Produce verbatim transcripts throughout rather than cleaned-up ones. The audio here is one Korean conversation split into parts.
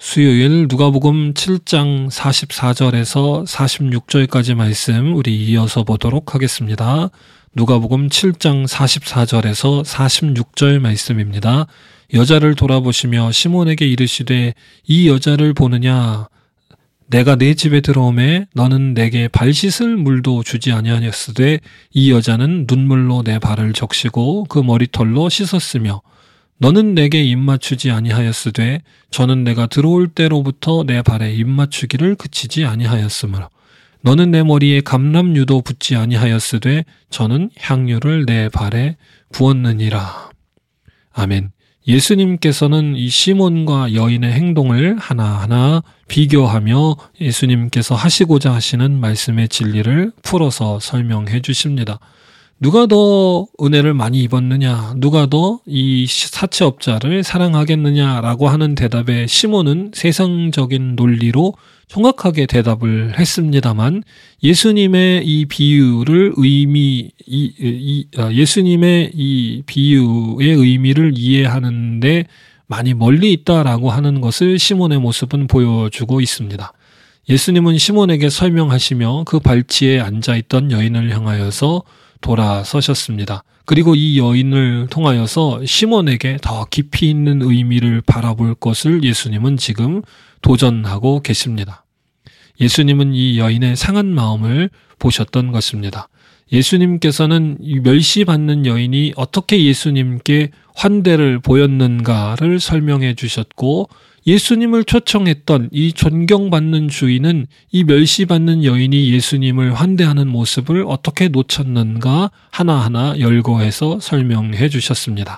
수요일 누가복음 칠 장 사십사 절에서 사십육 절까지 말씀 우리 이어서 보도록 하겠습니다. 누가복음 칠 장 사십사 절에서 사십육 절 말씀입니다. 여자를 돌아보시며 시몬에게 이르시되 이 여자를 보느냐? 내가 내 집에 들어오매 너는 내게 발 씻을 물도 주지 아니하였으되 이 여자는 눈물로 내 발을 적시고 그 머리털로 씻었으며 너는 내게 입맞추지 아니하였으되 저는 내가 들어올 때로부터 내 발에 입맞추기를 그치지 아니하였으므로 너는 내 머리에 감람유도 붓지 아니하였으되 저는 향유를 내 발에 부었느니라. 아멘. 예수님께서는 이 시몬과 여인의 행동을 하나하나 비교하며 예수님께서 하시고자 하시는 말씀의 진리를 풀어서 설명해 주십니다. 누가 더 은혜를 많이 입었느냐, 누가 더 이 사채업자를 사랑하겠느냐라고 하는 대답에 시몬은 세상적인 논리로 정확하게 대답을 했습니다만 예수님의 이 비유를 의미, 이, 이, 예수님의 이 비유의 의미를 이해하는데 많이 멀리 있다라고 하는 것을 시몬의 모습은 보여주고 있습니다. 예수님은 시몬에게 설명하시며 그 발치에 앉아있던 여인을 향하여서 돌아서셨습니다. 그리고 이 여인을 통하여서 시몬에게 더 깊이 있는 의미를 바라볼 것을 예수님은 지금 도전하고 계십니다. 예수님은 이 여인의 상한 마음을 보셨던 것입니다. 예수님께서는 이 멸시받는 여인이 어떻게 예수님께 환대를 보였는가를 설명해 주셨고 예수님을 초청했던 이 존경받는 주인은 이 멸시받는 여인이 예수님을 환대하는 모습을 어떻게 놓쳤는가 하나하나 열거해서 설명해 주셨습니다.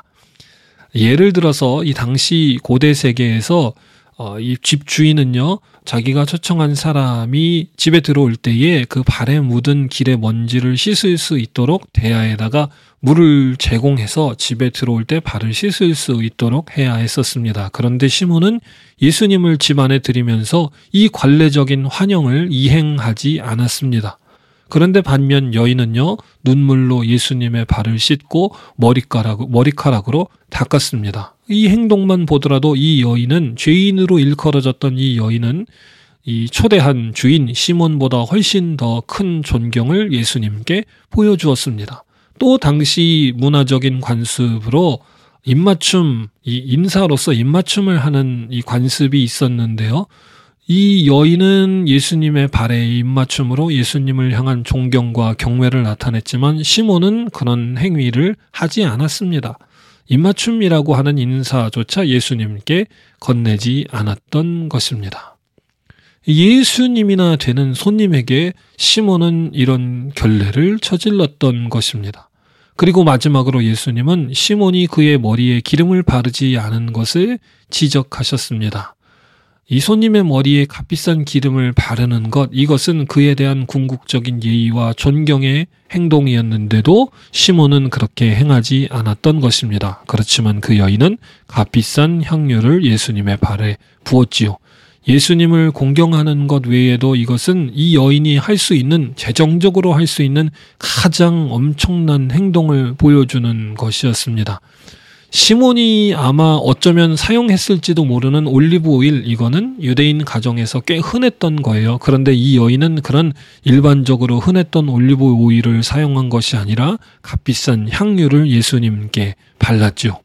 예를 들어서 이 당시 고대 세계에서 어, 이 집 주인은요, 자기가 초청한 사람이 집에 들어올 때에 그 발에 묻은 길의 먼지를 씻을 수 있도록 대야에다가 물을 제공해서 집에 들어올 때 발을 씻을 수 있도록 해야 했었습니다. 그런데 시몬은 예수님을 집 안에 들이면서 이 관례적인 환영을 이행하지 않았습니다. 그런데 반면 여인은요, 눈물로 예수님의 발을 씻고 머리카락, 머리카락으로 닦았습니다. 이 행동만 보더라도 이 여인은, 죄인으로 일컬어졌던 이 여인은 이 초대한 주인 시몬보다 훨씬 더 큰 존경을 예수님께 보여주었습니다. 또 당시 문화적인 관습으로 입맞춤, 이 인사로서 입맞춤을 하는 이 관습이 있었는데요. 이 여인은 예수님의 발에 입맞춤으로 예수님을 향한 존경과 경외를 나타냈지만 시몬은 그런 행위를 하지 않았습니다. 입맞춤이라고 하는 인사조차 예수님께 건네지 않았던 것입니다. 예수님이나 되는 손님에게 시몬은 이런 결례를 저질렀던 것입니다. 그리고 마지막으로 예수님은 시몬이 그의 머리에 기름을 바르지 않은 것을 지적하셨습니다. 이 손님의 머리에 값비싼 기름을 바르는 것, 이것은 그에 대한 궁극적인 예의와 존경의 행동이었는데도 시몬은 그렇게 행하지 않았던 것입니다. 그렇지만 그 여인은 값비싼 향유를 예수님의 발에 부었지요. 예수님을 공경하는 것 외에도 이것은 이 여인이 할 수 있는, 재정적으로 할 수 있는 가장 엄청난 행동을 보여주는 것이었습니다. 시몬이 아마 어쩌면 사용했을지도 모르는 올리브 오일, 이거는 유대인 가정에서 꽤 흔했던 거예요. 그런데 이 여인은 그런 일반적으로 흔했던 올리브 오일을 사용한 것이 아니라 값비싼 향유를 예수님께 발랐죠.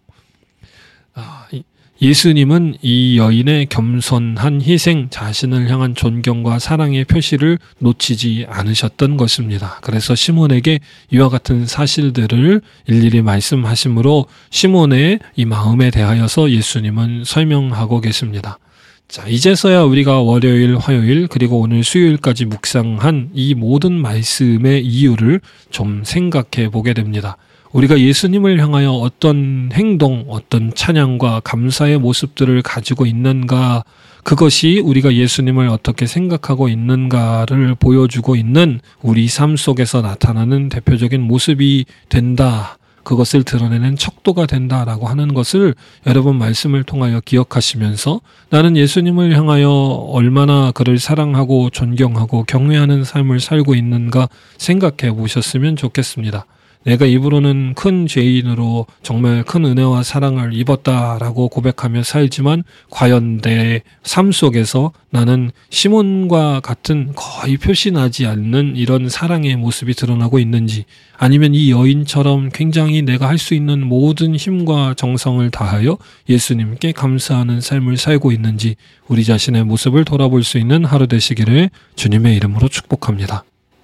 아, 예수님은 이 여인의 겸손한 희생, 자신을 향한 존경과 사랑의 표시를 놓치지 않으셨던 것입니다. 그래서 시몬에게 이와 같은 사실들을 일일이 말씀하시므로 시몬의 이 마음에 대하여서 예수님은 설명하고 계십니다. 자, 이제서야 우리가 월요일, 화요일, 그리고 오늘 수요일까지 묵상한 이 모든 말씀의 이유를 좀 생각해 보게 됩니다. 우리가 예수님을 향하여 어떤 행동, 어떤 찬양과 감사의 모습들을 가지고 있는가, 그것이 우리가 예수님을 어떻게 생각하고 있는가를 보여주고 있는 우리 삶 속에서 나타나는 대표적인 모습이 된다. 그것을 드러내는 척도가 된다라고 하는 것을 여러분 말씀을 통하여 기억하시면서 나는 예수님을 향하여 얼마나 그를 사랑하고 존경하고 경외하는 삶을 살고 있는가 생각해 보셨으면 좋겠습니다. 내가 입으로는 큰 죄인으로 정말 큰 은혜와 사랑을 입었다라고 고백하며 살지만 과연 내 삶 속에서 나는 시몬과 같은 거의 표시나지 않는 이런 사랑의 모습이 드러나고 있는지, 아니면 이 여인처럼 굉장히 내가 할 수 있는 모든 힘과 정성을 다하여 예수님께 감사하는 삶을 살고 있는지 우리 자신의 모습을 돌아볼 수 있는 하루 되시기를 주님의 이름으로 축복합니다.